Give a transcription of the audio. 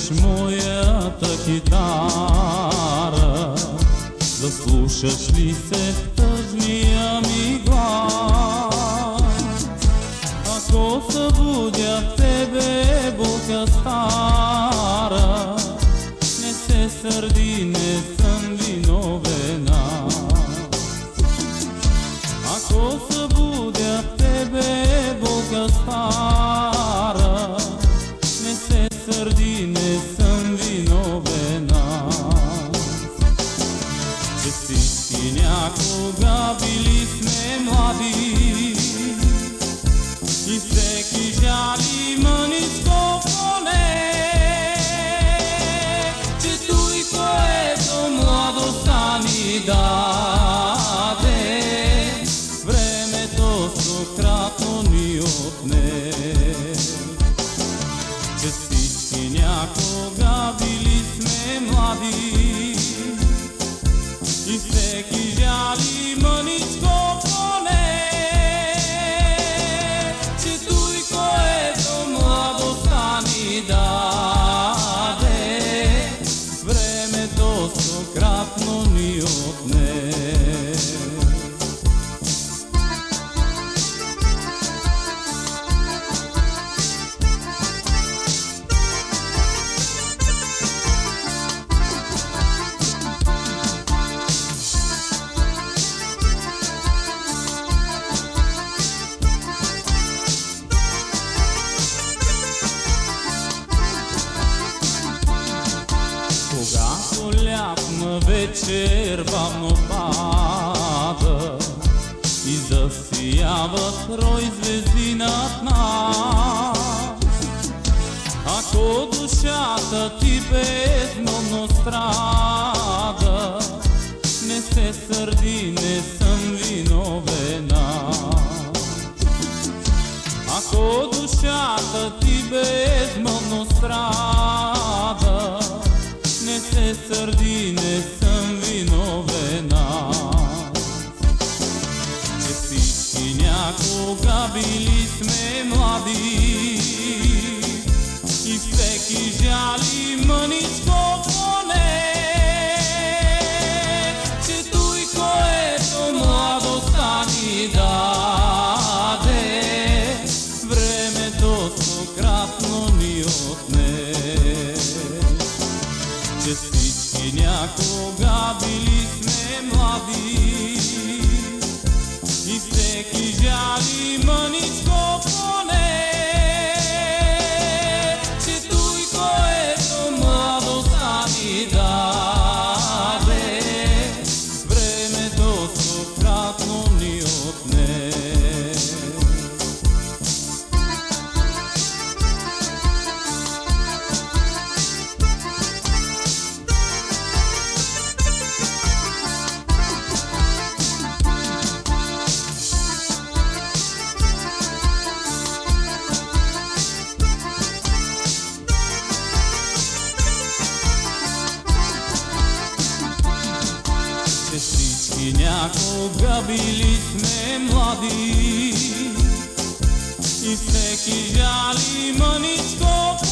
вземеш моята китара, да слушаш ли се тъжния ми глас. Ако събудя тебе, болка стара, не се сърди, не съм виновена. Ако събудя тебе, болка стара, не се сърди, не съм виновена. Че всички някога били сме млади и всеки жали мъничко поне, че той, което младостта ни даде, времето стократно ни отне. Че всички някога били сме млади и всеки жали мъничко поне, че той, което младостта ни даде, времето стократно ни отне. Когато лятна вечер бавно пада и засияват рой звезди над нас, ако душата ти безмълвно страда, не се сърди, не съм виновена. Ако душата ти безмълвно страда, не се сърди, не съм виновена. Че всички някога били сме млади и всеки жали мъничко поне, че той, което младостта ни даде, времето стократно ни отне. Че всички някога били сме млади и всеки жали мъничко поне, че той, което младостта ни даде, времето стократно ни отне. Че всички някога били сме млади и всеки жали мъничко